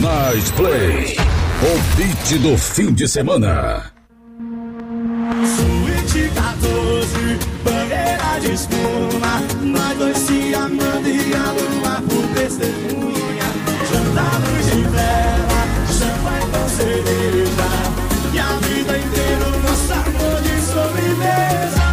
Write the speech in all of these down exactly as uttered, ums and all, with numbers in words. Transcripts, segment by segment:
Night Play, o beat do fim de semana. Suíte quatorze, banheira de espuma, nós dois se amando e a lua por testemunha. Jantar luz de vela, champanhe com cereja, e a vida inteira o nosso amor de sobremesa.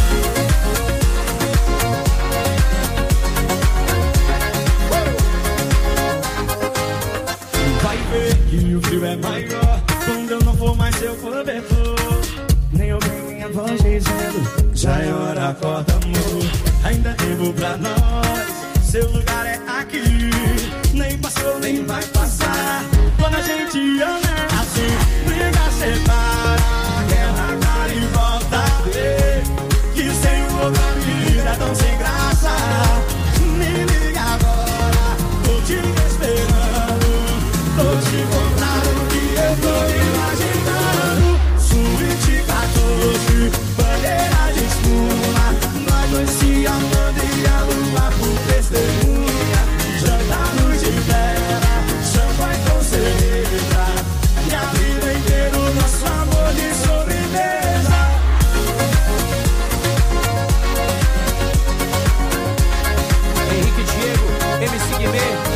Vai ver que o frio é maior quando eu não for mais seu cobertor. Nem ouvir minha voz dizendo, já é hora, acorda amor. Ainda tempo pra nós, seu lugar é aqui. Nem passou, nem vai passar. Quando a gente ama é assim, briga, separa, guerra, cara e volta a ver. Que sem o outro a vida é tão sem graça. Me liga agora, tô te esperando. Tô te contando o que eu tô imaginando. Suíte quatorze, banheira de espuma, nós dois se amando e a lua por testemunha. Jantar luz de vela, champanhe com cereja, e a vida inteira o nosso amor de sobremesa. Henrique Diego, M C Guimê.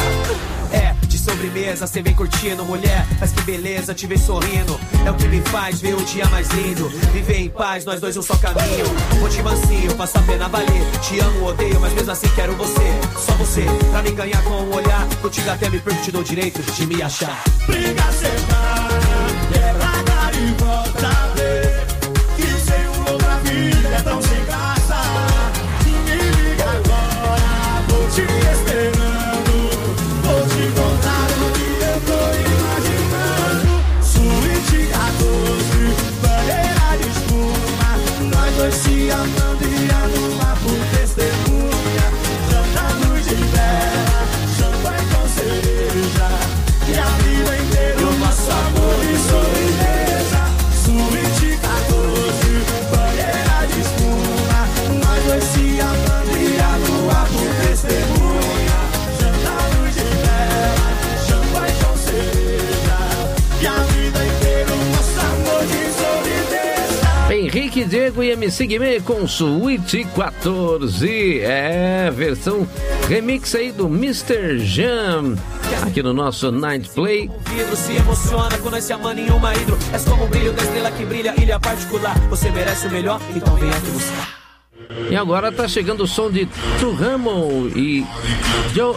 É, de sobremesa, cê vem curtindo, mulher, mas que beleza te ver sorrindo. É o que me faz ver o dia mais lindo. Viver em paz, nós dois um só caminho. Vou te mansinho, passa a pena valer. Te amo, odeio, mas mesmo assim quero você. Só você, pra me ganhar com um olhar. Contigo até me perco, te dou direito de me achar. Briga, separa, quebra, cara e volta a ver. Que sem um outro a vida é tão sem graça. Me liga agora, vou te esperando. Vou te contar o que eu tô imaginando. Suíte quatorze, banheira de espuma, nós dois se amando e a lua por testemunha. Jantar luz de vela, champanhe com cereja, e a vida inteira o nosso amor de sobremesa. Suíte quatorze, banheira de espuma, nós dois se amando e a lua por testemunha. Jantar luz de vela, champanhe com cereja, e a vida inteira o nosso amor de sobremesa. Henrique Diego e M C Guimê com Suíte quatorze. É, versão remix aí do mister Jam, aqui no nosso Night Play. O vidro se emociona quando nós se amando em uma hidro. És como o brilho da estrela que brilha, ilha particular. Você merece o melhor, então vem aqui buscar. E agora tá chegando o som de Tuhamo e Joe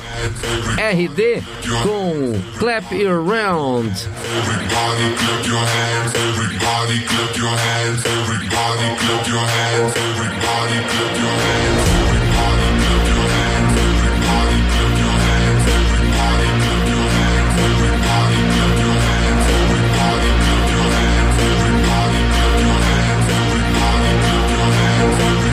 R D com Clap Your Round. Everybody clap your hands, everybody clap your hands, everybody clap your hands, everybody clap your hands, everybody clap your hands, everybody clap your hands, everybody clap your hands, everybody clap your hands, everybody clap your hands, everybody clap your hands, everybody clap your hands, everybody.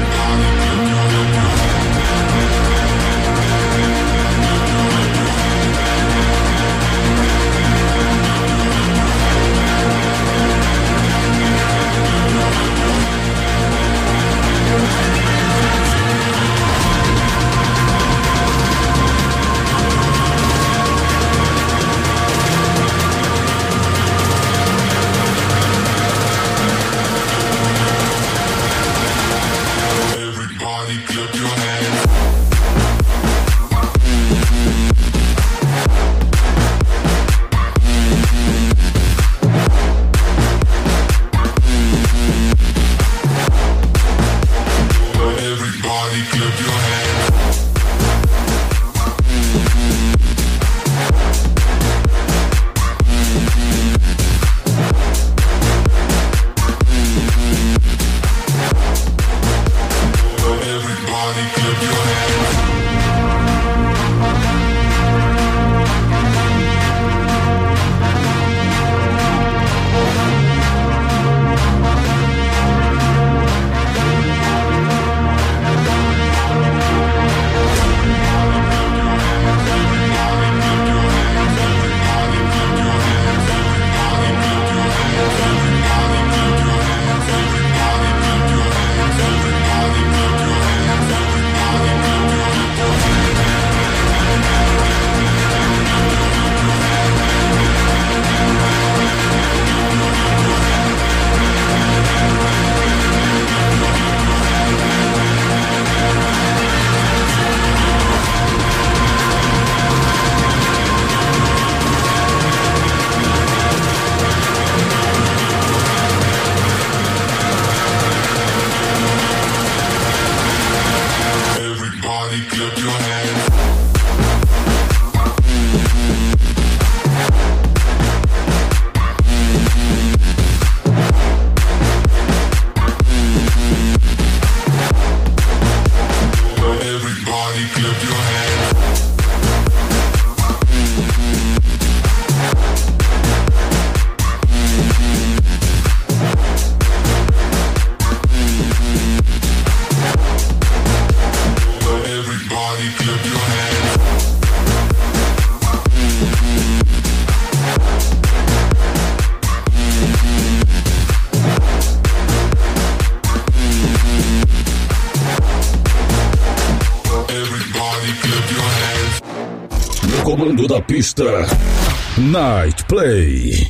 No comando da pista, Night Play.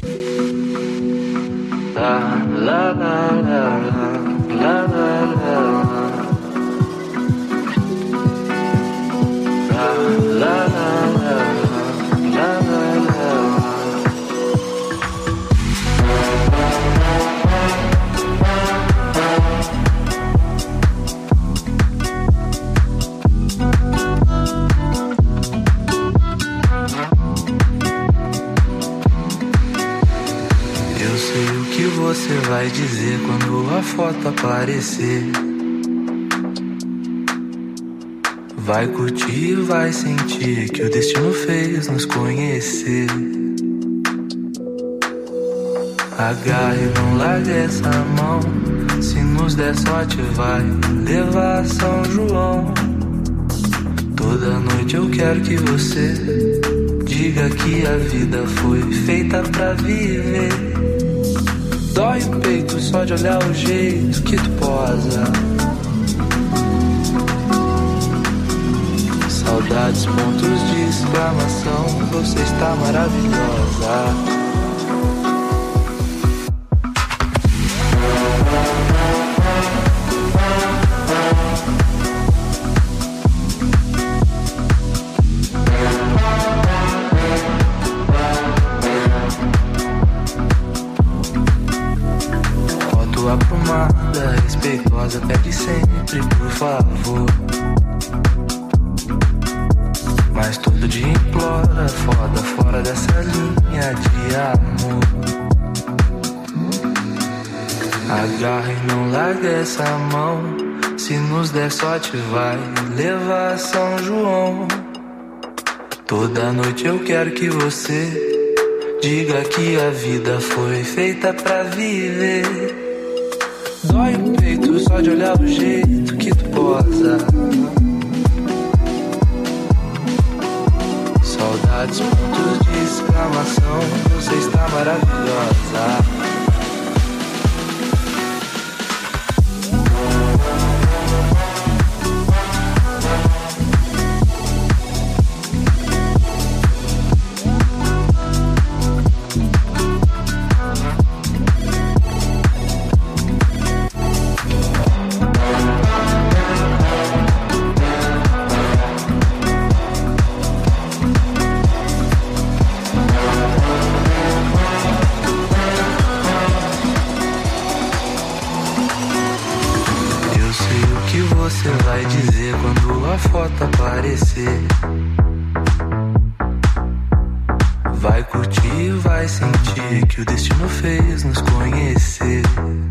La la la la la la la. La la la la la la. Eu sei o que você vai dizer quando a foto aparecer. Vai curtir, vai sentir que o destino fez nos conhecer. Agarre, não largue essa mão. Se nos der sorte vai levar São João. Toda noite eu quero que você diga que a vida foi feita pra viver. Dói o peito só de olhar o jeito que tu posa. Saudades, pontos de exclamação, você está maravilhosa. Foto aprumada, respeitosa, pede sempre, por favor. Mas todo dia implora, foda, fora dessa linha de amor. Agarra e não larga essa mão. Se nos der sorte vai levar São João. Toda noite eu quero que você diga que a vida foi feita pra viver. Dói o peito só de olhar o jeito que tu posa. Saudades, pontos de exclamação, você está maravilhosa. Você vai dizer quando a foto aparecer. Vai curtir, vai sentir que o destino fez nos conhecer.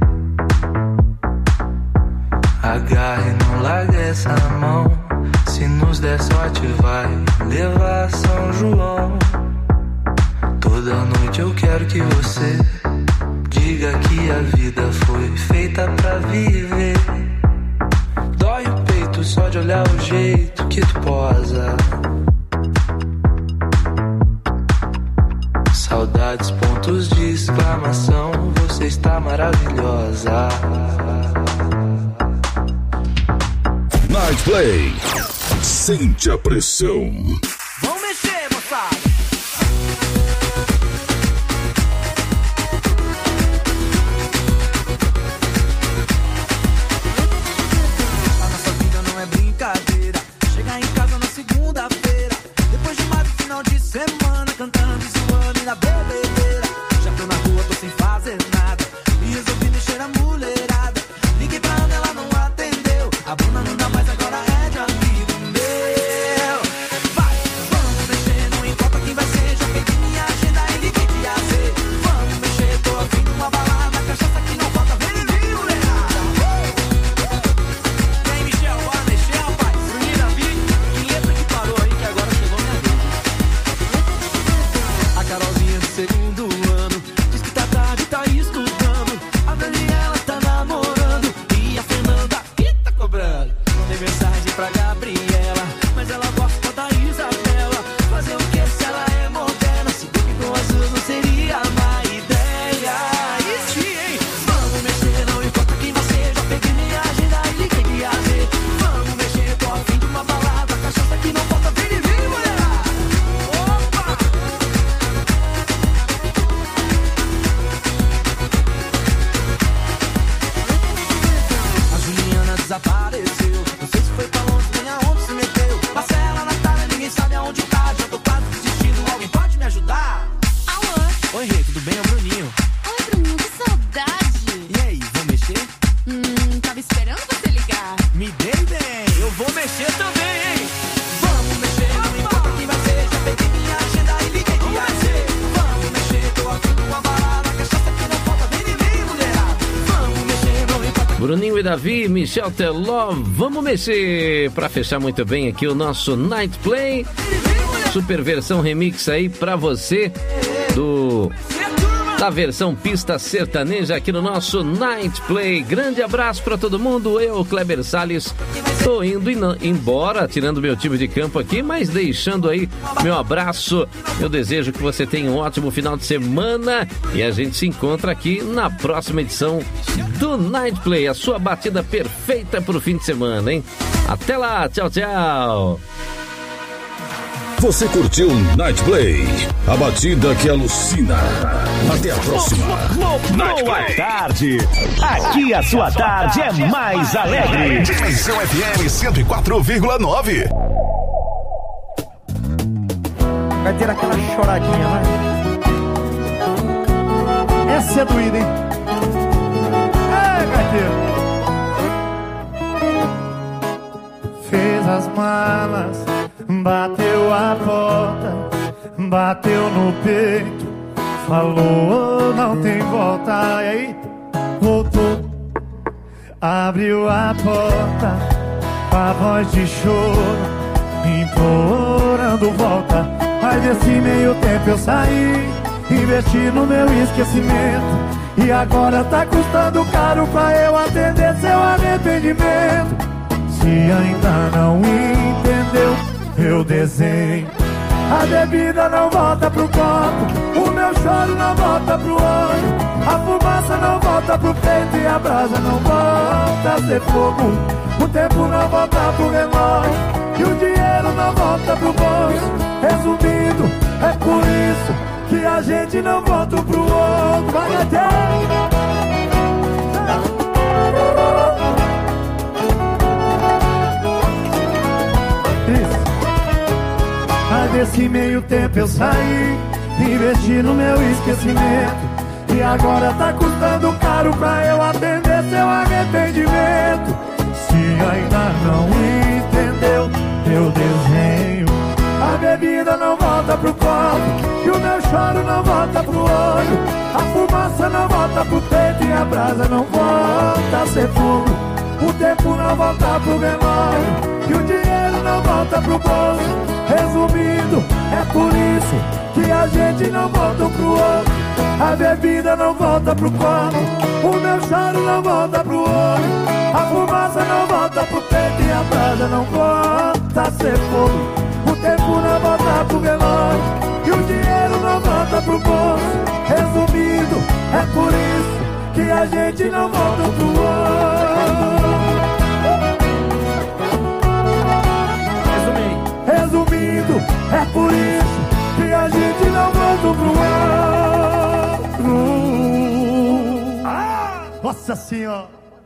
Agarre, não larga essa mão. Se nos der sorte vai levar São João. Toda noite eu quero que você diga que a vida foi feita pra viver. Dói o peito só de olhar o jeito que tu posa. Saudades, pontos de exclamação, você está maravilhosa. Night Play. Sente a pressão. Vamos mexer, moçada. Semana cantando e zoando na bebedeira. Já tô na rua, tô sem fazer nada e resolvi mexer a mulherada. Liguei pra ela, ela não atendeu. A Bruna não dá mais, agora é de amigo meu. Vai, vamos mexer, não importa quem vai ser. Já peguei minha agenda e liguei de A Z. Vamos mexer, tô ouvindo uma balada. Cachaça que não falta, vem vir, mulherada. Quem mexeu, bora mexer, rapaz. Brunina, vi, que letra que parou aí, que agora chegou minha vez. Bruninho e Davi, Michel Teló, vamos mexer para fechar muito bem aqui o nosso Night Play. Super versão remix aí pra você do da versão pista sertaneja aqui no nosso Night Play. Grande abraço pra todo mundo. Eu, Kleber Salles, tô indo embora, tirando meu time de campo aqui, mas deixando aí meu abraço. Eu desejo que você tenha um ótimo final de semana e a gente se encontra aqui na próxima edição do Night Play, a sua batida perfeita pro fim de semana, hein? Até lá, tchau, tchau. Você curtiu Night Play, a batida que alucina. Até a próxima. Boa tarde. Aqui a sua tarde é mais alegre. Dimensão F M cento e quatro vírgula nove. Vai ter aquela choradinha, vai. Essa é doída, hein? É, gaiteiro. Fez as malas, bateu a porta, bateu no peito, falou, não tem volta. E aí, voltou, abriu a porta, com a voz de choro, implorando volta. Mas nesse meio tempo eu saí, investi no meu esquecimento, e agora tá custando caro pra eu atender seu arrependimento. Se ainda não entendeu, eu desenho. A bebida não volta pro copo, o meu choro não volta pro olho, a fumaça não volta pro peito e a brasa não volta a ser fogo. O tempo não volta pro relógio e o dinheiro não volta pro bolso. Resumindo, é por isso que a gente não volta pro outro. Vai até Mas nesse meio tempo eu saí, investi no meu esquecimento, e agora tá custando caro pra eu atender seu arrependimento. Se ainda não entendeu, eu desenho. A bebida não volta pro copo, e o meu choro não volta pro olho, a fumaça não volta pro peito e a brasa não volta a ser fogo. O tempo não volta pro relógio e o dinheiro não volta pro bolso. Resumindo, é por isso que a gente não volta um pro outro. A bebida não volta pro copo, o meu choro não volta pro olho, a fumaça não volta pro peito e a brasa não volta a ser fogo. O tempo não volta pro relógio e o dinheiro não volta pro bolso. Resumindo, é por isso que a gente não volta um pro outro. Resumindo, é por isso que a gente não volta pro outro. Ah, nossa senhora.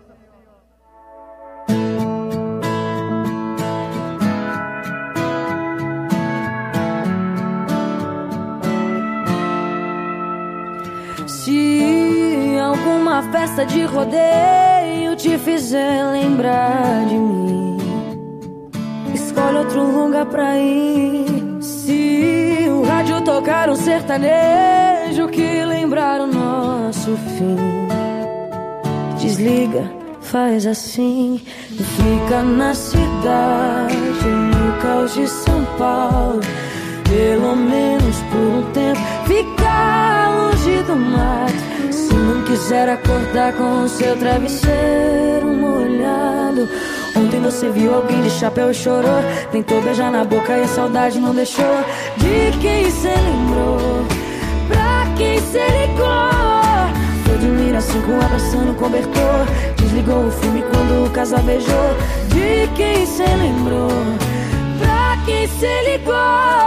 Se alguma festa de rodeio te fizer lembrar de mim, escolhe outro lugar pra ir. Se o rádio tocar um sertanejo que lembrar o nosso fim, desliga, faz assim e fica na cidade, no caos de São Paulo. Pelo menos por um tempo, ficar longe do mato. Se não quiser acordar com o seu travesseiro molhado. Ontem você viu alguém de chapéu e chorou, tentou beijar na boca e a saudade não deixou. De quem cê lembrou? Pra quem cê ligou? Foi de mira cinco abraçando o cobertor, desligou o filme quando o casal beijou. De quem cê lembrou? Pra quem cê ligou?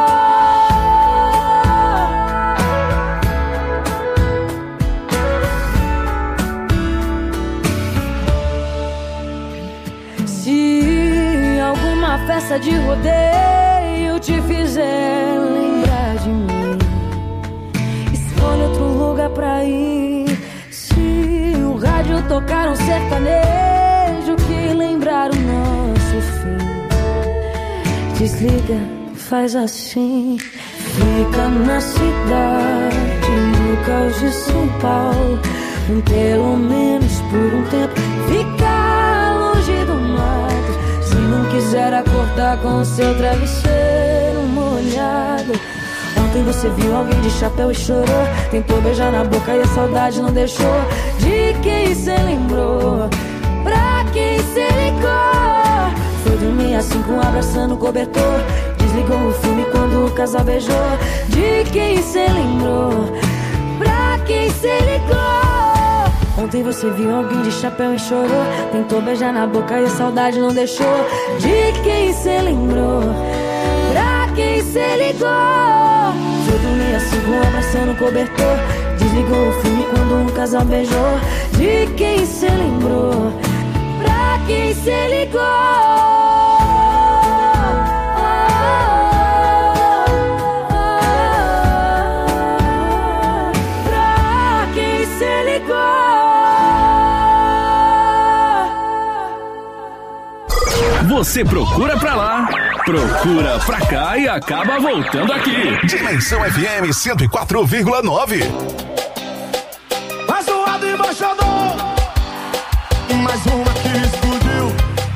Se alguma festa de rodeio te fizer lembrar de mim, escolhe outro lugar pra ir. Se o rádio tocar um sertanejo que lembrar o nosso fim, desliga, faz assim, fica na cidade, no caos de São Paulo. Pelo menos por um tempo ficar longe do mato. Se não quiser acordar com o seu travesseiro molhado. Ontem você viu alguém de chapéu e chorou. Tentou beijar na boca e a saudade não deixou. De quem cê lembrou? Pra quem cê ligou? Foi dormir assim com abraçando o cobertor. Desligou o filme quando o casal beijou. De quem cê lembrou? Pra quem cê ligou? Ontem você viu alguém de chapéu e chorou. Tentou beijar na boca e a saudade não deixou. De quem cê lembrou? Pra quem cê ligou? Foi dormir assim com abraçando o cobertor. Desligou o filme quando um casal beijou. De quem cê lembrou? Pra quem cê ligou? Pra quem cê ligou? Você procura pra lá, procura pra cá e acaba voltando aqui. Dimensão F M cento e quatro vírgula nove. Mais zoado e embaixador, mais uma que explodiu.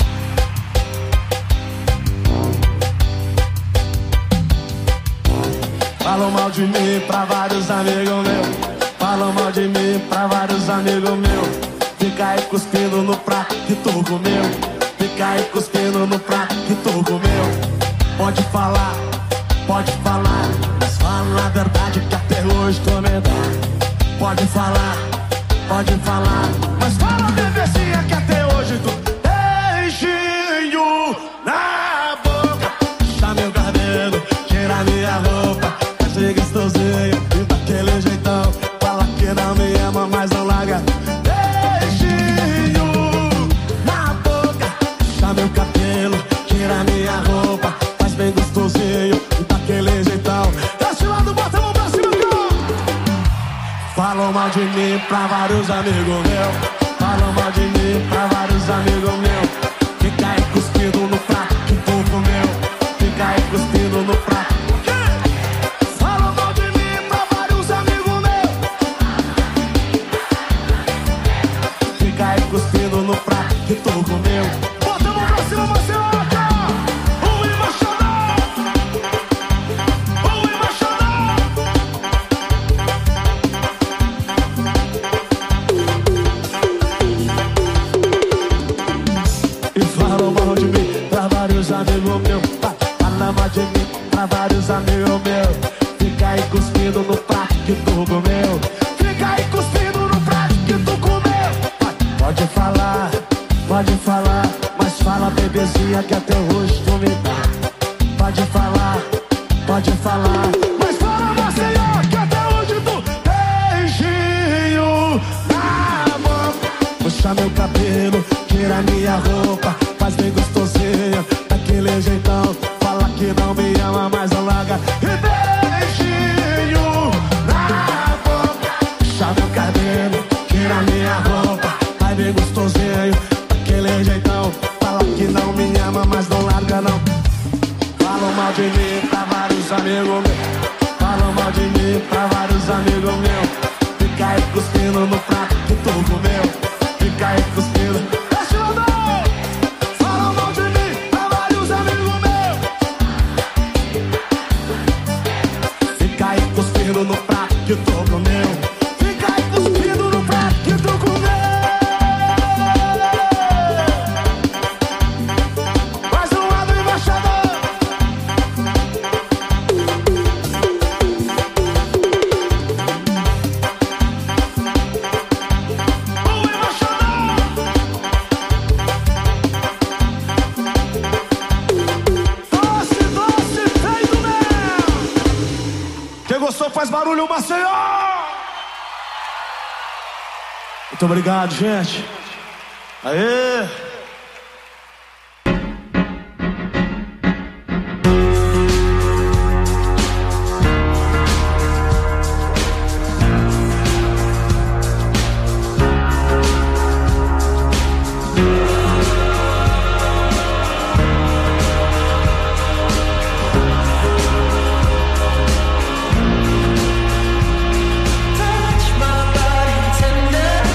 Falam mal de mim pra vários amigos meus. Falam mal de mim pra vários amigos meus. Fica aí cuspindo no prato que tu comeu. Fica aí cuspindo no prato que tu comeu. Pode falar, pode falar, mas fala a verdade que até hoje tô medado. Pode falar, pode falar, mas fala, bebezinha, que até hoje tu beijinho na boca. Puxa meu cabelo, tira minha roupa, achei gostosinho e daquele jeitão. Fala que não me ama, mas não larga. Beijinho na boca, puxa meu cabelo, tira minha roupa, faz bem gostosinho e daquele jeitão. Desse lado, bota a mão pra cima, cara. Falam mal de mim pra vários amigos meus. Falam mal de mim pra vários amigos meus. Fica aí cuspindo no prato que tu comeu. Fica aí cuspindo no prato. Falam mal de mim pra vários amigos meus. Fica aí cuspindo no prato que tu comeu. Bota a mão pra cima, Marcelo. O embaixador, o embaixador. E falam mal de mim pra vários amigos meus. Falam mal de mim pra vários amigos meus. Fica aí cuspindo no prato que tu comeu. Fica aí cuspindo no prato que tu comeu. Pode falar, pode falar, mas fala, bebezinha, que até hoje tu me dá. Pode falar, pode falar, mas fala, Maceió, que até hoje tu beijinho na boca. Puxa meu cabelo, tira minha roupa, faz bem gostosinha, daquele jeitão. Fala que não me ama, mas não larga. E beijinho na boca. Puxa meu cabelo, tira minha roupa, faz bem gostosinho, daquele jeitão. Fala que não me ama, mas não larga não. Falam mal de mim pra vários amigos meus. Falam mal de mim pra vários amigos meus. Fica aí cuspindo no prato que tu comeu. Fica aí cuspindo. Deixa eu dar. Falam mal de mim pra vários amigos meus. Fica aí cuspindo no prato que tu comeu. Fica aí cuspindo no prato que tu comeu. Mais um lado, embaixador. Doce, doce, feito mel. Quem gostou faz barulho, Maceió. Muito obrigado, gente. Aê. Touch my body tender.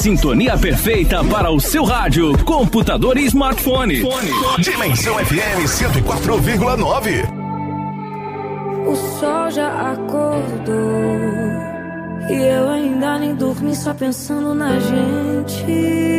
sintonia perfeita para o seu rádio, computador e smartphone. Dimensão F M cento e quatro vírgula nove. O sol já acordou e eu ainda nem dormi, só pensando na gente.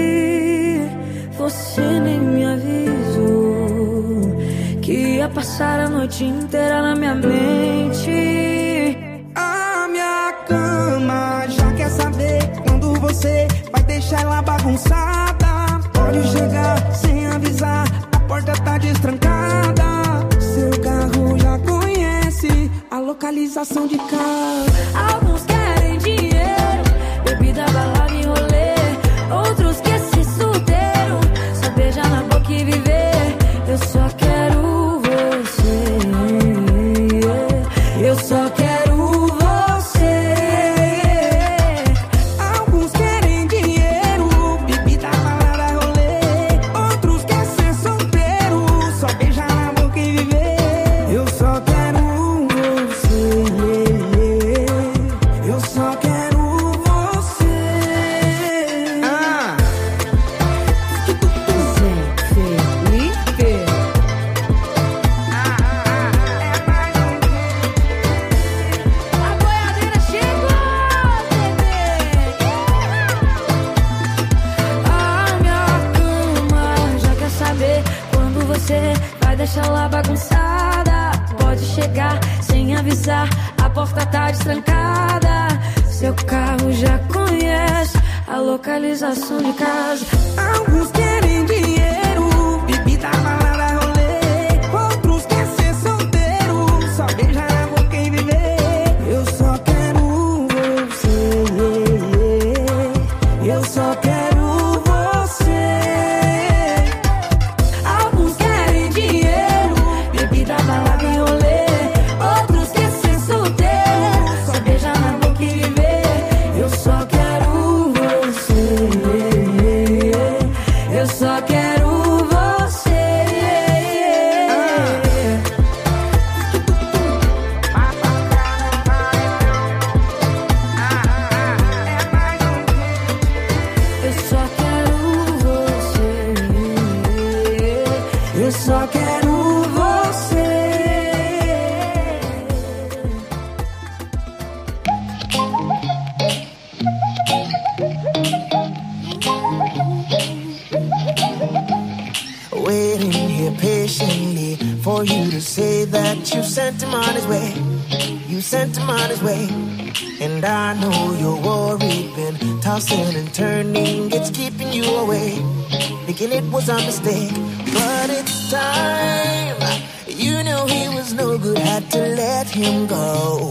Você nem me avisou que ia passar a noite inteira na minha mente. A minha cama já quer saber quando você vai deixar ela bagunçada. Pode chegar sem avisar, a porta tá destrancada. Seu carro já conhece a localização de casa. Alguns querem dinheiro, bebida, balada e rolê. Outros querem ser solteiro, só beijar na boca e viver. Eu só quero você, eu só quero você. Alguns querem dinheiro, bebida, balada, rolê. Outros querem ser solteiro, só beijar na boca e viver. Eu só quero você, eu só quero você. Ah. A boiadeira chegou, bebê. A minha cama já quer saber quando você vai deixar lá bagunçada. Pode chegar sem avisar, a porta tá destrancada. Seu carro já conhece a localização de casa. Alguns querem dinheiro, bebida, balada, rolê. Outros querem ser solteiro, só beijar na boca e viver. Eu só quero você, eu só quero você. Alguns querem dinheiro, bebida, balada e rolê. Outros querem ser solteiro, só beijar na boca e viver. Eu só quero você, eu só quero você. Eu só quero você, eu só quero você. Waiting here patiently for you to say that you sent him on his way. You sent him on his way. And I know you're worried, been tossing and turning, it's keeping you away. Thinking it was a mistake, but it's time. You know he was no good, had to let him go.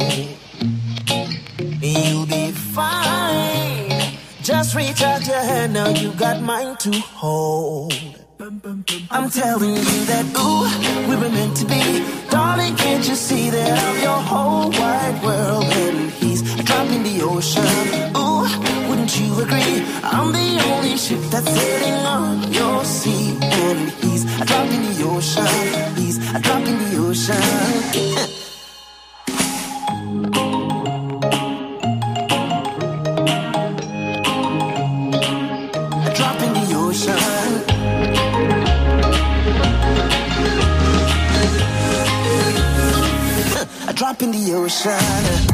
You'll be fine. Just reach out your hand, now you got mine to hold. I'm telling you that, ooh, we were meant to be. Darling, can't you see that I'm your whole wide world? And he's a drop in the ocean. Ooh, wouldn't you agree? I'm the only ship that's sailing on your sea. And he's a drop in the ocean. He's a drop in the ocean. A drop in the ocean. A drop in the ocean.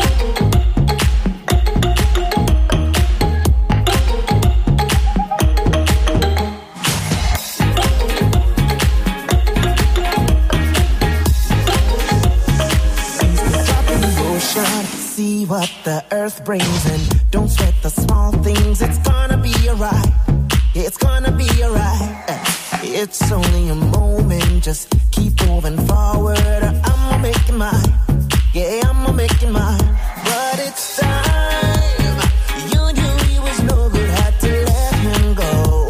See what the earth brings and don't sweat the small things. It's gonna be alright. It's gonna be alright. It's only a moment. Just keep moving forward. I'ma make it mine. Yeah, I'ma make it mine. But it's time. You knew he was no good. Had to let him go.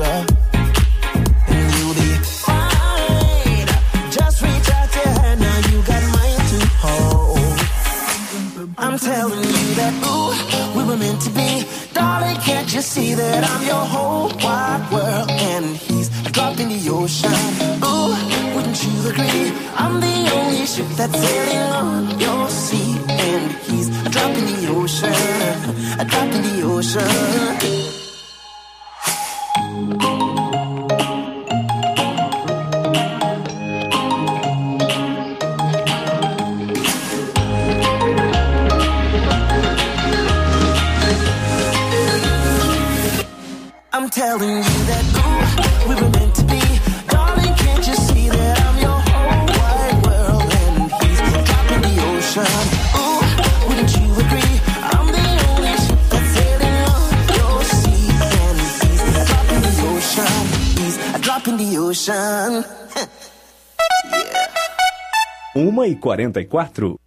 And you'll be fine. Just reach out your hand. Now you got mine to hold. I'm telling you that, ooh, we were meant to be. Darling, can't you see that I'm your whole wide world? And he's a drop in the ocean. Ooh, wouldn't you agree? I'm the only ship that's sailing on your sea. And he's a drop in the ocean. A drop in the ocean. drop in the ocean. uma e quarenta e quatro.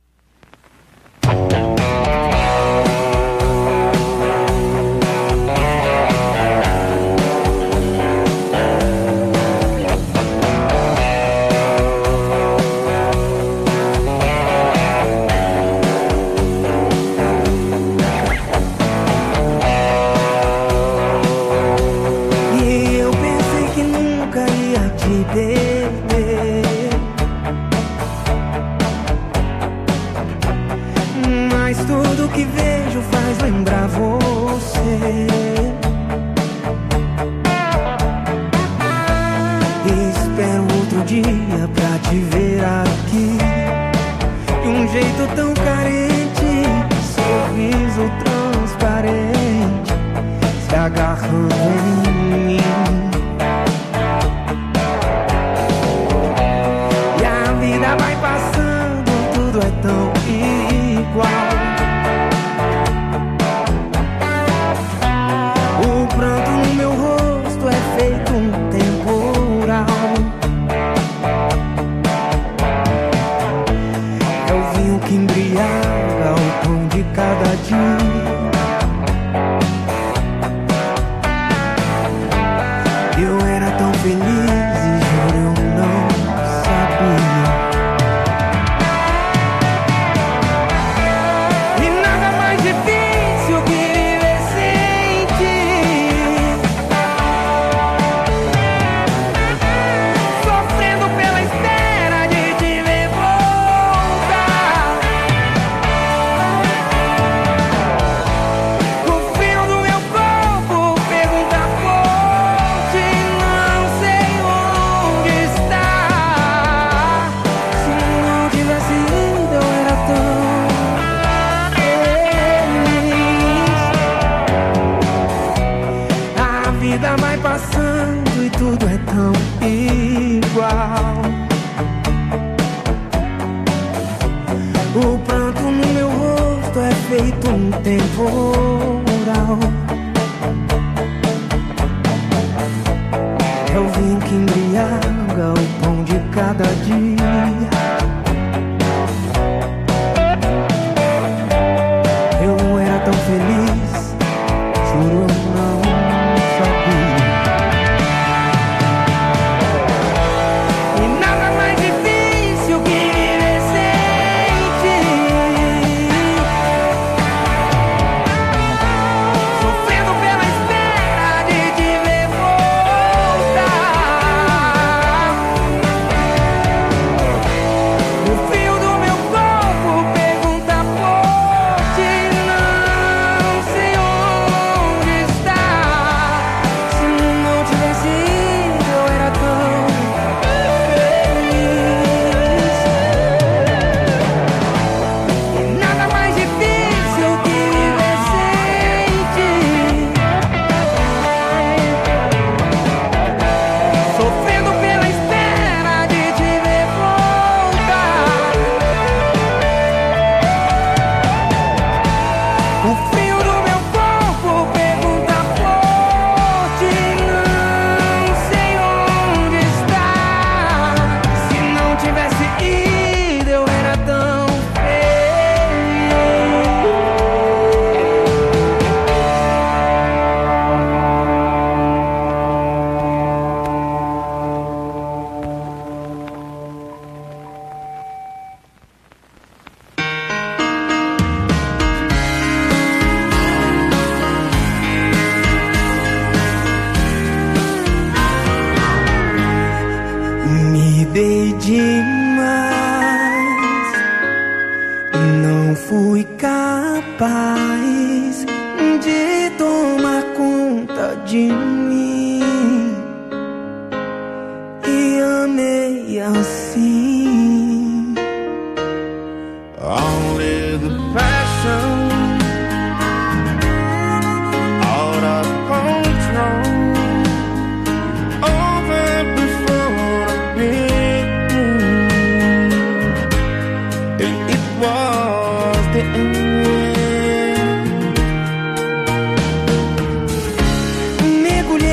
Mergulhei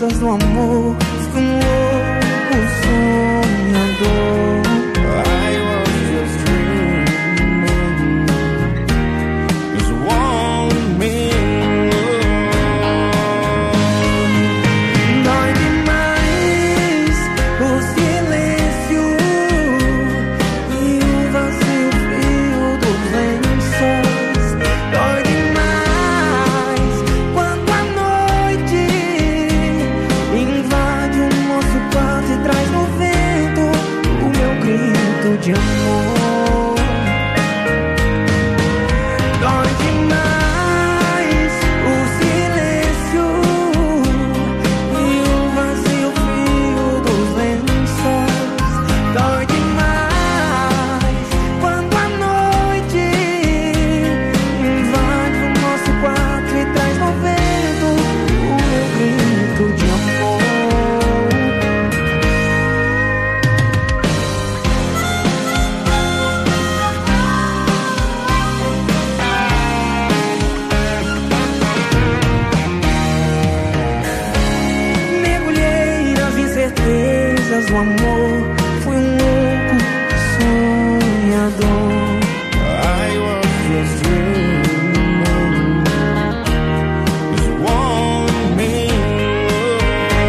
certezas do amor, fui um louco sonhador. I was just dreaming, just one minute. Dói demais o silêncio e o vazio frio dos lençóis. Dói demais quando a noite invade o nosso quarto e traz no vento o meu grito de amor. Dói demais o silêncio e o vazio frio dos lençóis. Dói demais quando a noite invade o nosso quarto e traz no vento o meu grito de amor. Mergulhei nas incertezas do amor, fui um louco sonhador. I was just dreaming, just one minute.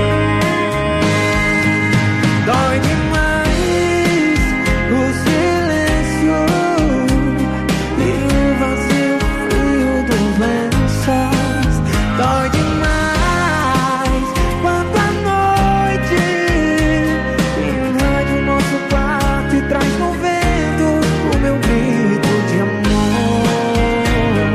Dói demais o silêncio e o vazio frio dos lençóis. Dói demais quando a noite invade o nosso quarto e traz no vento o meu grito de amor.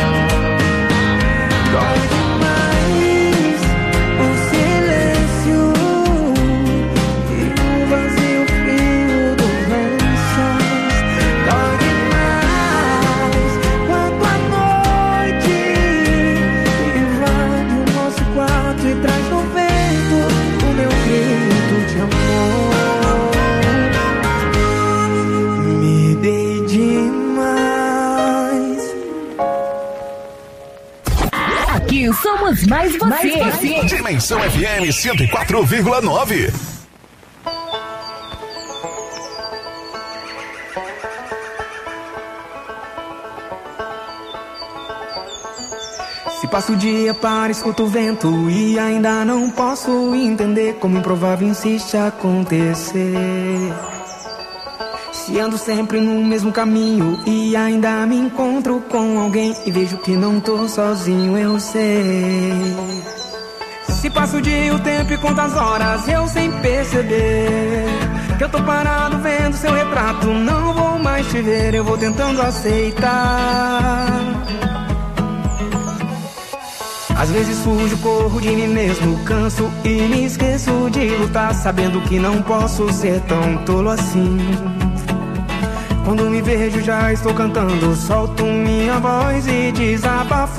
Dói demais o silêncio e o vazio frio dos lençóis. Dói demais quando a noite invade o nosso quarto e traz no vento o meu grito de amor. Me dei demais. Aqui somos mais você. Dimensão F M cento e quatro vírgula nove. Se passo o dia para escuto o vento e ainda não posso entender como improvável insiste acontecer. Se ando sempre no mesmo caminho e ainda me encontro com alguém e vejo que não tô sozinho, eu sei. Se passo o dia, o tempo e quantas horas eu sem perceber que eu tô parado vendo seu retrato, não vou mais te ver, eu vou tentando aceitar. Às vezes fujo, corro de mim mesmo, canso e me esqueço de lutar, sabendo que não posso ser tão tolo assim. Quando me vejo já estou cantando, solto minha voz e desabafo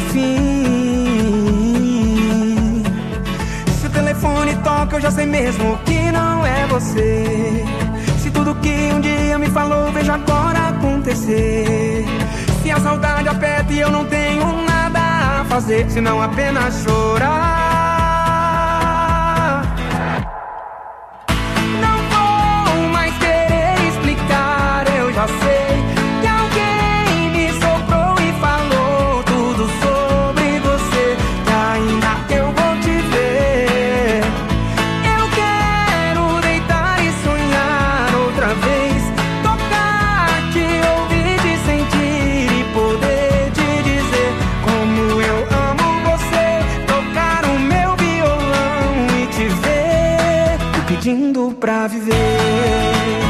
enfim. Se o telefone toca eu já sei mesmo que não é você. Se tudo que um dia me falou vejo agora acontecer. Se a saudade aperta e eu não tenho nada a fazer senão apenas chorar. Já sei que alguém me soprou e falou tudo sobre você, que ainda eu vou te ver. Eu quero deitar e sonhar outra vez, tocar, te ouvir, te sentir e poder te dizer como eu amo você, tocar o meu violão e te ver, te pedindo pra viver.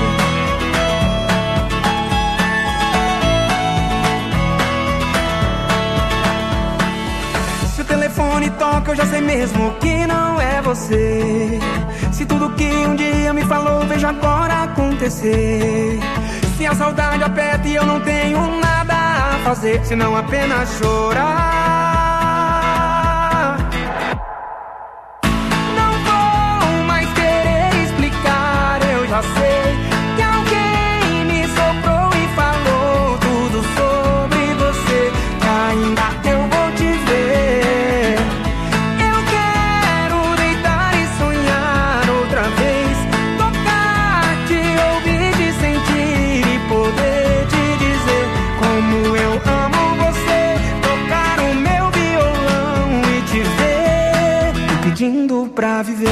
Toca, eu já sei mesmo que não é você. Se tudo que um dia me falou vejo agora acontecer. Se a saudade aperta e eu não tenho nada a fazer senão apenas chorar. Não vou mais querer explicar, eu já sei que alguém me soprou e falou tudo sobre você, que ainda eu vou te ver. Eu quero pedindo pra viver.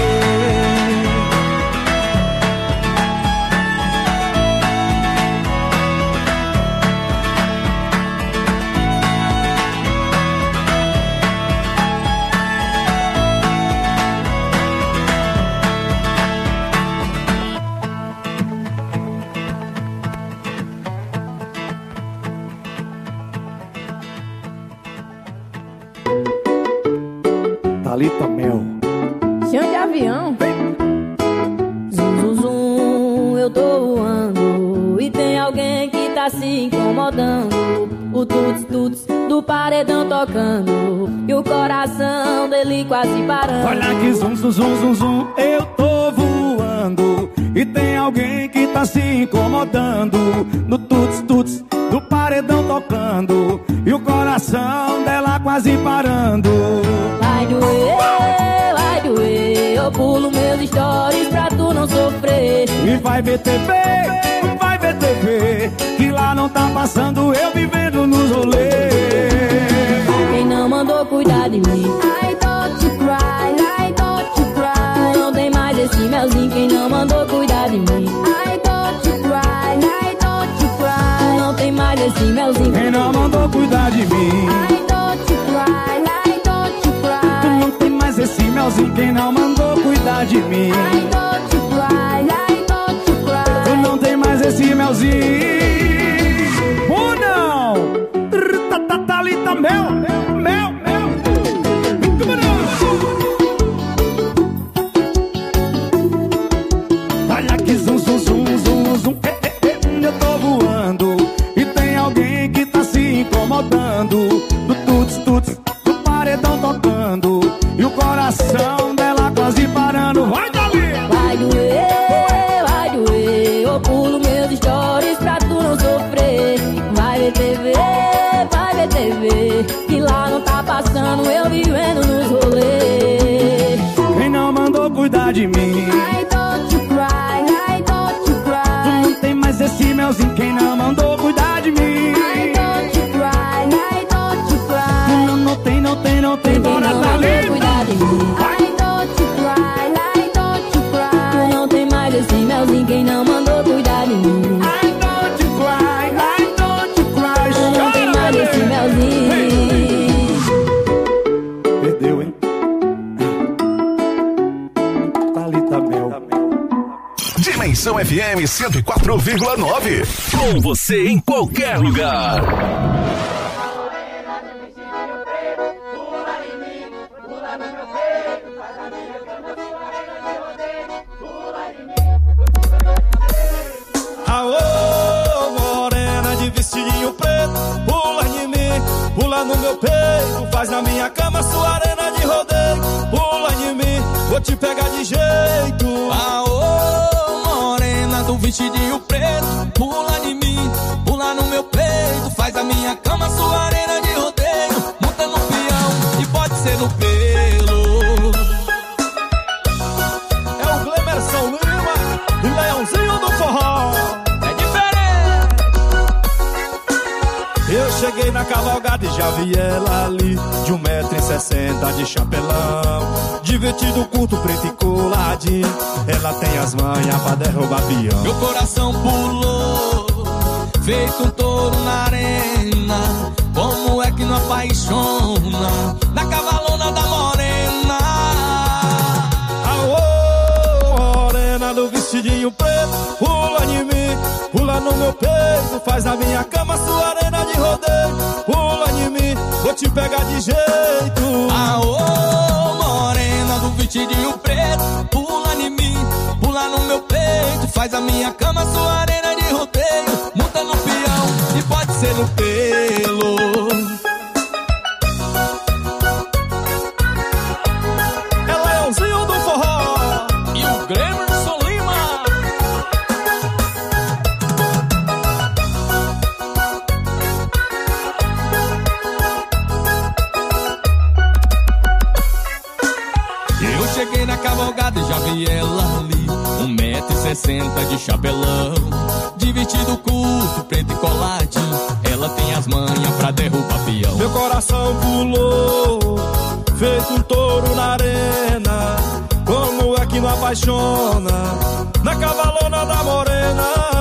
Thalita Mel. Chão de avião. Zum, zum, zum, eu tô voando e tem alguém que tá se incomodando. O tuts, tuts do paredão tocando e o coração dele quase parando. Olha que zum, zum, zum, zum, zum, eu tô voando e tem alguém que tá se incomodando. No tuts, tuts do paredão tocando e o coração dela quase parando. Vai doer, vai doer, eu pulo meus stories pra tu não sofrer. E vai ver T V, vai ver T V, que lá não tá passando eu vivendo nos rolês. Quem não mandou cuidar de mim, I don't you cry, I don't you cry. Não tem mais esse melzinho, quem não mandou cuidar de mim, I don't you cry, I don't you cry. Não tem mais esse melzinho, quem não mandou cuidar de mim, I don't you cry, I don't you cry. Não tem mais esse melzinho, quem não mandou cuidar de mim, I don't you cry, I don't you cry. Não tem mais esse melzinho. Oh não! Thalita Mel, Mel, Mel. Olha que zum, zum, zum, zum, zum, eh, eh, eh, eu tô voando e tem alguém que tá se incomodando. Do tuts, tuts, do paredão tocando e o coração dela quase parando. Vai, Dali! Vai doer, vai doer, eu pulo meus stories pra tu não sofrer. Vai ver T V, vai ver T V, que lá não tá passando eu vivendo nos rolês. Quem não mandou cuidar de mim, I don't you cry, I don't you cry. Não tem mais esse melzinho, quem não mandou cuidar de mim, I don't you cry, I don't you cry. Não, não tem, não tem, não tem, quem bora não Thalita. mandou cuidar de mim, I don't you cry, I don't you cry. Não tem mais esse melzinho, quem não mandou cuidar de mim, I don't you cry, I don't you cry. não tem mais esse melzinho. Perdeu, hein? Thalita Mel. Dimensão F M cento e quatro vírgula nove. Com você em qualquer lugar. Aô, morena de vestidinho preto, pula em mim, pula no meu peito, faz na minha cama sua arena de rodeio. Pula em mim, vou te pegar de jeito. Aô, morena do vestidinho preto, pula em mim, pula no meu peito, faz a minha cama sua arena de rodeio. Monta no peão e pode ser no pelo. É o Glemerson Lima e Leãozinho do Forró. Eu cheguei na cavalgada e já vi ela ali, de um metro e sessenta de chapelão, de vestido curto, preto e coladinho. Ela tem as manhas pra derrubar peão. Meu coração pulou, feito um touro na arena. Como é que não apaixona na cavalona da morena? Aô, morena do vestidinho preto, pula em mim, pula no meu peito, faz na minha cama sua arena de rodeio. Pula em mim, vou te pegar de jeito. Aô, morena do vestidinho preto, pula em mim, pula no meu peito, faz a minha cama sua arena de rodeio. Monta no peão e pode ser no pelo. É Leãozinho do Forró e o Glemerson Lima. Eu cheguei na cavalgada e já vi ela ali, um metro e sessenta de chapelão, de vestido curto, preto e coladinho. Ela tem as manhas pra derrubar peão. Meu coração pulou, feito um touro na arena. apaixona na cavalona da morena.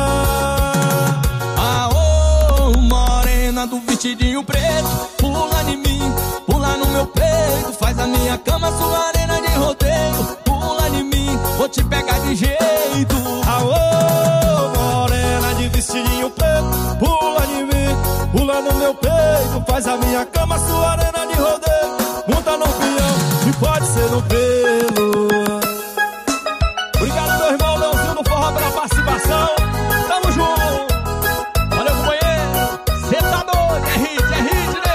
Aô, morena do vestidinho preto, pula em mim, pula no meu peito, faz a minha cama sua arena de rodeio. Pula em mim, vou te pegar de jeito. Aô, morena de vestidinho preto, pula em mim, pula no meu peito, faz a minha cama sua arena de rodeio. Monta no peão e pode ser no pelo. Obrigado, meu irmão Leãozinho do Forró, pela participação. Tamo junto. Valeu, companheiro. Cê tá doido, é hit, é hit, né?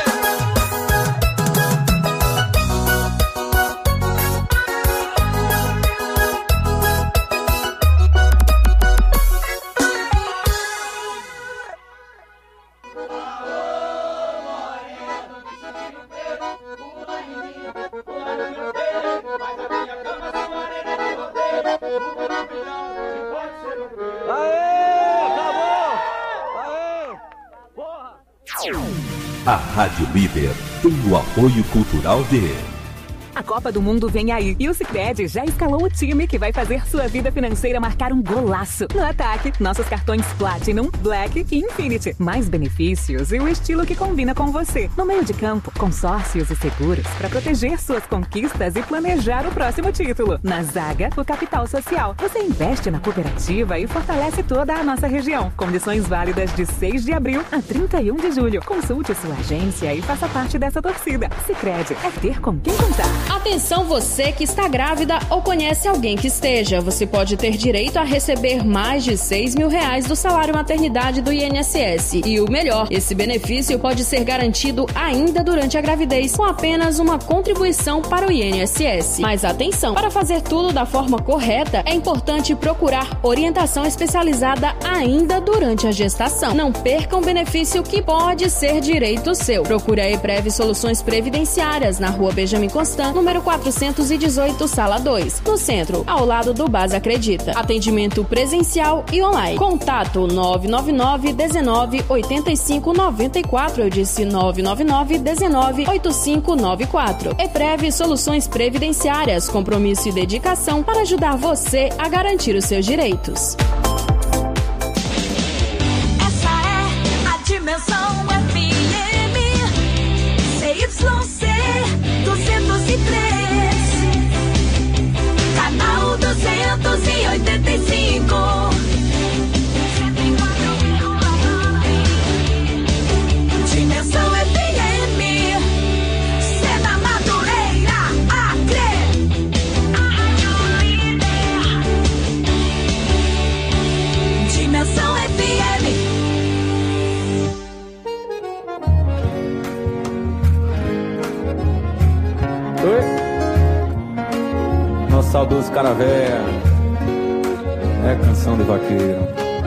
A Rádio Líder tem o apoio cultural de... A Copa do Mundo vem aí e o Sicredi já escalou o time que vai fazer sua vida financeira marcar um golaço. No ataque, nossos cartões Platinum, Black e Infinity. Mais benefícios e o estilo que combina com você. No meio de campo, consórcios e seguros para proteger suas conquistas e planejar o próximo título. Na zaga, o capital social. Você investe na cooperativa e fortalece toda a nossa região. Condições válidas de seis de abril a trinta e um de julho. Consulte sua agência e faça parte dessa torcida. Sicredi é ter com quem contar. Atenção você que está grávida ou conhece alguém que esteja. Você pode ter direito a receber mais de seis mil reais do salário maternidade do I N S S. E o melhor, esse benefício pode ser garantido ainda durante a gravidez com apenas uma contribuição para o I N S S. Mas atenção, para fazer tudo da forma correta, é importante procurar orientação especializada ainda durante a gestação. Não perca um benefício que pode ser direito seu. Procure a Eprev Soluções Previdenciárias na Rua Benjamin Constant, número quatrocentos e dezoito, sala dois, no centro, ao lado do Base Acredita. Atendimento presencial e online. Contato nove nove nove, dezenove, oitenta e cinco, noventa e quatro. Eu disse nove nove nove, dezenove, oitenta e cinco, noventa e quatro. Eprev Soluções Previdenciárias, compromisso e dedicação para ajudar você a garantir os seus direitos. Essa é a Dimensão F M, C Y C duzentos e três, canal duzentos e oitenta e cinco. Dimensão F M, Cena Madureira, Acre. Dimensão F M. Nosso saudoso Caravé é canção de vaqueiro.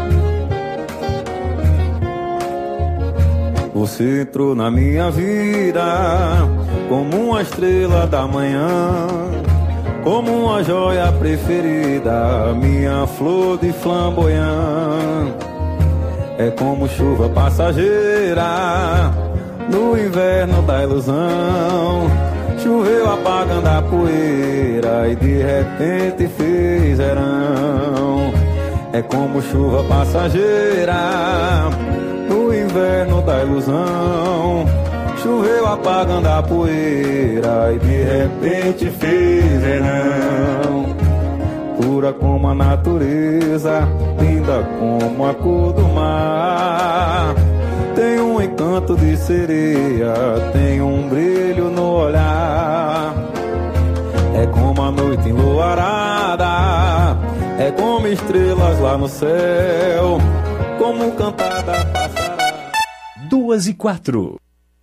Você entrou na minha vida como uma estrela da manhã, como uma joia preferida, minha flor de flamboyant. É como chuva passageira no inverno da ilusão. Choveu apagando a poeira e de repente fez verão. É como chuva passageira no inverno da ilusão. Choveu apagando a poeira e de repente fez verão. Pura como a natureza, linda como a cor do mar. Tem um encanto de sereia, tem um brilho no olhar. É como a noite enluarada, é como estrelas lá no céu, como cantada passará. Duas e quatro.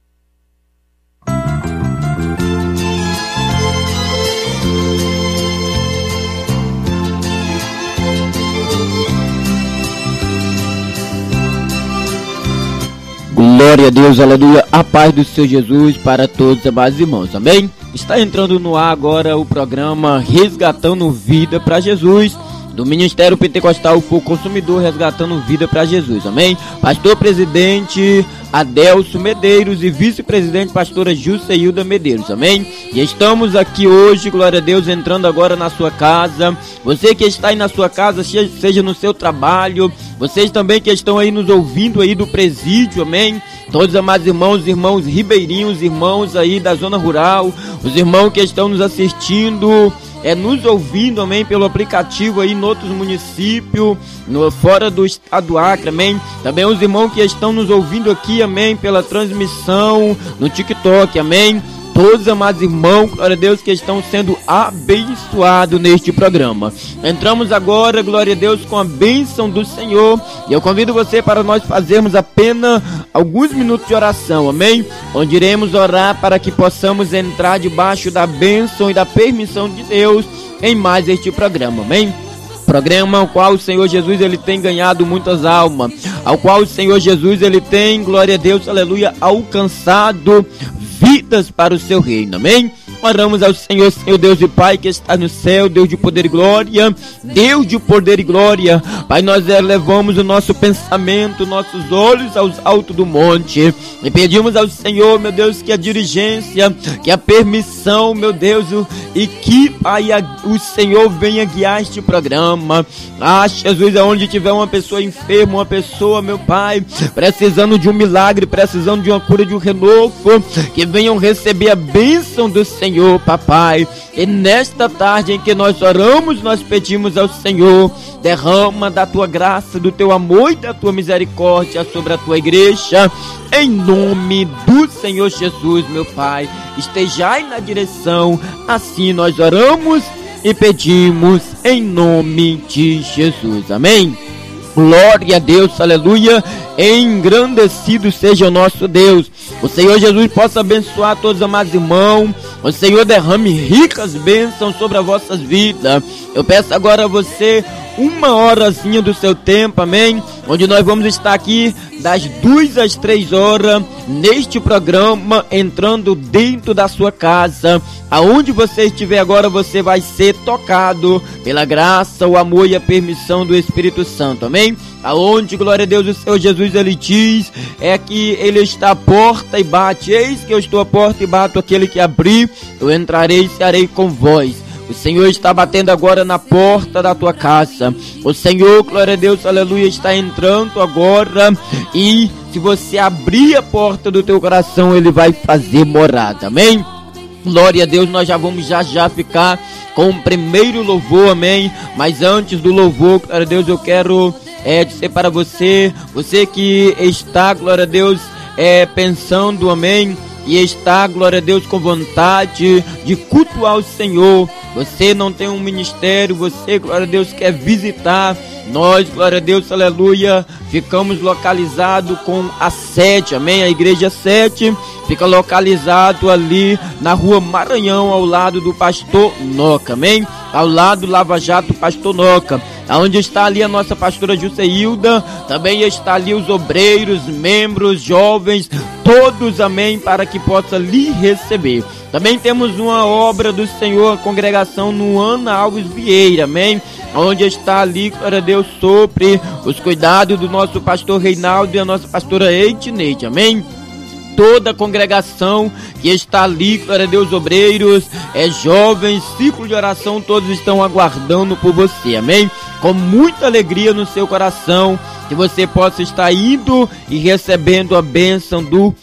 Glória a Deus, aleluia, a paz do Senhor Jesus para todos, amados irmãos, amém? Está entrando no ar agora o programa Resgatando Vida para Jesus, do Ministério Pentecostal Fogo Consumidor, resgatando vida para Jesus, amém? Pastor presidente Adelso Medeiros e vice-presidente pastora Jusceilda Medeiros, amém? E estamos aqui hoje, glória a Deus, entrando agora na sua casa. Você que está aí na sua casa, seja no seu trabalho, vocês também que estão aí nos ouvindo aí do presídio, amém? Todos os amados irmãos, irmãos ribeirinhos, irmãos aí da zona rural, os irmãos que estão nos assistindo, é, nos ouvindo, amém, pelo aplicativo aí em outros municípios, no, fora do estado do Acre, amém. Também os irmãos que estão nos ouvindo aqui, amém, pela transmissão no TikTok, amém. Todos, amados irmãos, glória a Deus, que estão sendo abençoados neste programa. Entramos agora, glória a Deus, com a bênção do Senhor. E eu convido você para nós fazermos apenas alguns minutos de oração, amém? Onde iremos orar para que possamos entrar debaixo da bênção e da permissão de Deus em mais este programa, amém? Programa ao qual o Senhor Jesus ele tem ganhado muitas almas, ao qual o Senhor Jesus ele tem, glória a Deus, aleluia, alcançado vidas para o seu reino, amém? Oramos ao Senhor, Senhor Deus e Pai que está no céu, Deus de poder e glória, Deus de poder e glória. Pai, nós elevamos o nosso pensamento, nossos olhos aos altos do monte e pedimos ao Senhor, meu Deus, que a dirigência, que a permissão, meu Deus, e que, Pai, a, o Senhor venha guiar este programa. Ah, Jesus, aonde tiver uma pessoa enferma, uma pessoa, meu Pai, precisando de um milagre, precisando de uma cura, de um renovo, que venham receber a bênção do Senhor. Senhor, papai, e nesta tarde em que nós oramos, nós pedimos ao Senhor, derrama da tua graça, do teu amor e da tua misericórdia sobre a tua igreja, em nome do Senhor Jesus, meu Pai, estejai na direção, assim nós oramos e pedimos em nome de Jesus, amém? Glória a Deus, aleluia, engrandecido seja o nosso Deus. O Senhor Jesus possa abençoar todos os amados irmãos. O Senhor derrame ricas bênçãos sobre as vossas vidas. Eu peço agora a você uma horazinha do seu tempo, amém? Onde nós vamos estar aqui das duas às três horas neste programa, entrando dentro da sua casa. Aonde você estiver agora, você vai ser tocado pela graça, o amor e a permissão do Espírito Santo, amém? Aonde, glória a Deus, o Senhor Jesus, ele diz, é que ele está à porta e bate. Eis que eu estou à porta e bato, aquele que abrir, eu entrarei e cearei com vós. O Senhor está batendo agora na porta da tua casa. O Senhor, glória a Deus, aleluia, está entrando agora. E se você abrir a porta do teu coração, ele vai fazer morada, amém? Glória a Deus, nós já vamos já já ficar com o primeiro louvor, amém? Mas antes do louvor, glória a Deus, eu quero é, dizer para você, você que está, glória a Deus, é, pensando, amém? E está, glória a Deus, com vontade de cultuar o Senhor. Você não tem um ministério, você, glória a Deus, quer visitar. Nós, glória a Deus, aleluia, ficamos localizados com a sede, amém? A igreja sete fica localizado ali na rua Maranhão, ao lado do pastor Noca, amém? Ao lado do Lava Jato, pastor Noca. Onde está ali a nossa pastora Jusceilda, também está ali os obreiros, membros, jovens, todos, amém, para que possa lhe receber. Também temos uma obra do Senhor, a congregação no Ana Alves Vieira, amém? Onde está ali, glória a Deus, sobre os cuidados do nosso pastor Reinaldo e a nossa pastora Eitineide, amém? Toda a congregação que está ali, glória a Deus, obreiros, é, jovens, ciclo de oração, todos estão aguardando por você, amém? Com muita alegria no seu coração, que você possa estar indo e recebendo a bênção do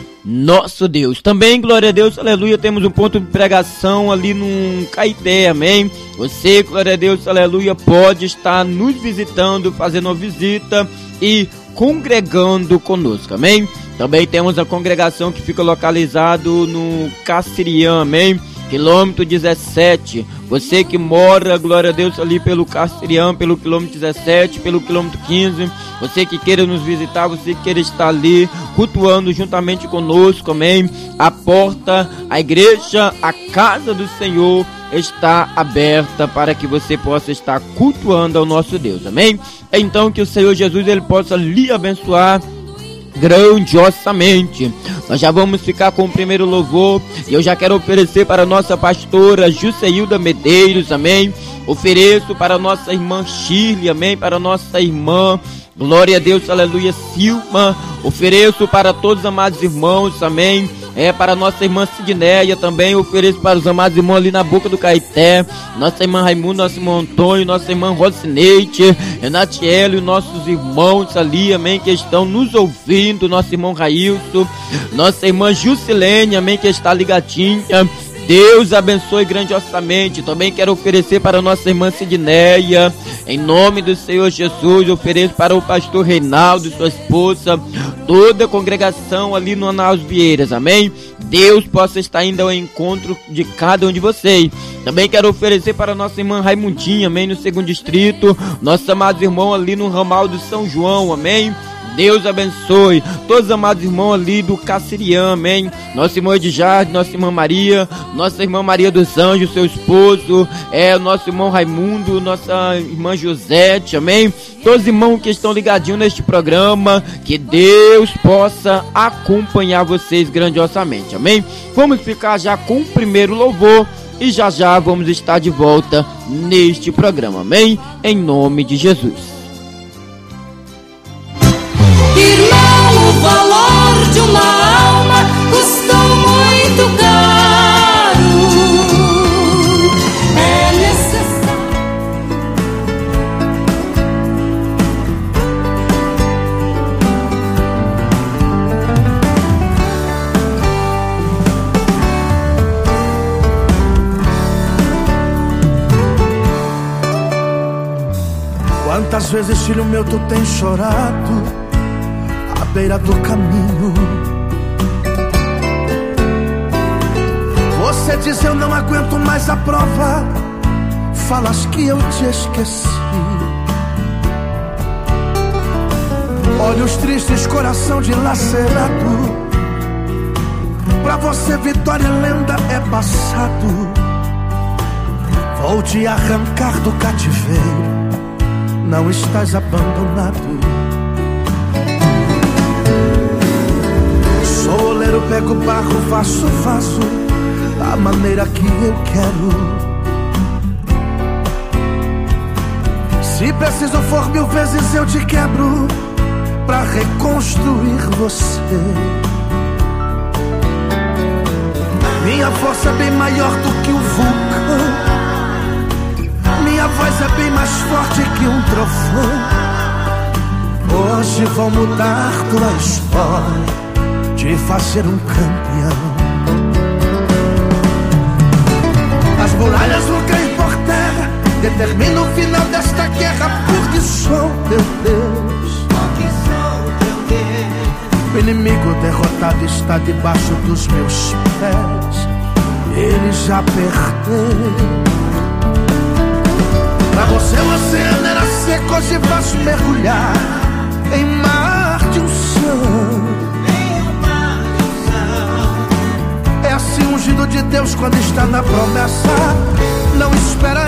nosso Deus. Também, glória a Deus, aleluia, temos um ponto de pregação ali no Caeté, amém? Você, glória a Deus, aleluia, pode estar nos visitando, fazendo uma visita e congregando conosco, amém? Também temos a congregação que fica localizado no Caciriã, amém? Quilômetro dezessete. Você que mora, glória a Deus, ali pelo Caciriã, pelo quilômetro dezessete, pelo quilômetro quinze, você que queira nos visitar, você que queira estar ali cultuando juntamente conosco, amém? A porta, a igreja, a casa do Senhor está aberta para que você possa estar cultuando ao nosso Deus, amém? Então que o Senhor Jesus ele possa lhe abençoar grandiosamente. Nós já vamos ficar com o primeiro louvor e eu já quero oferecer para a nossa pastora Jusceilda Medeiros, amém? Ofereço para nossa irmã Shirley, amém, para nossa irmã, glória a Deus, aleluia, Silma. Ofereço para todos os amados irmãos, amém. É para nossa irmã Sidneia também. Ofereço para os amados irmãos ali na Boca do Caeté, nossa irmã Raimundo, nosso irmão Antônio, nossa irmã Rocineide, Renatiel e nossos irmãos ali, amém, que estão nos ouvindo, nosso irmão Railson, nossa irmã Jusilene, amém, que está ligadinha. Deus abençoe grandiosamente. Também quero oferecer para nossa irmã Sidneia, em nome do Senhor Jesus. Ofereço para o pastor Reinaldo e sua esposa, toda a congregação ali no Anaus Vieiras, amém. Deus possa estar indo ao encontro de cada um de vocês. Também quero oferecer para nossa irmã Raimundinha, amém, no segundo distrito, nossos amados irmãos ali no ramal do São João, amém. Deus abençoe todos os amados irmãos ali do Caciriã, amém. Nossa irmã Edjarde, nossa irmã Maria, nossa irmã Maria dos Anjos, seu esposo, é o nosso irmão Raimundo, nossa irmã Josete, amém. Todos os irmãos que estão ligadinhos neste programa, que Deus possa acompanhar vocês grandiosamente, amém. Vamos ficar já com o primeiro louvor e já já vamos estar de volta neste programa, amém. Em nome de Jesus. Irmão, o valor de uma alma custou muito caro. É necessário. Quantas vezes, filho meu, tu tens chorado à beira do caminho? Você diz: eu não aguento mais a prova. Falas que eu te esqueci. Olhos tristes, coração dilacerado. Pra você vitória e lenda é passado. Vou te arrancar do cativeiro, não estás abandonado. Sou oleiro, pego barro, faço vaso da maneira que eu quero. Se preciso for mil vezes eu te quebro pra reconstruir você. Minha força é bem maior do que um vulcão. Minha voz é bem mais forte que um trovão. Hoje vou mudar tua história, te fazer um campeão. As muralhas vão cair por terra, determina o final desta guerra, porque sou teu Deus. Porque sou teu Deus. O inimigo derrotado está debaixo dos meus pés, ele já perdeu. Pra você o oceano era seco, hoje posso mergulhar em mar de unção. É assim ungido de Deus quando está na promessa. Não espera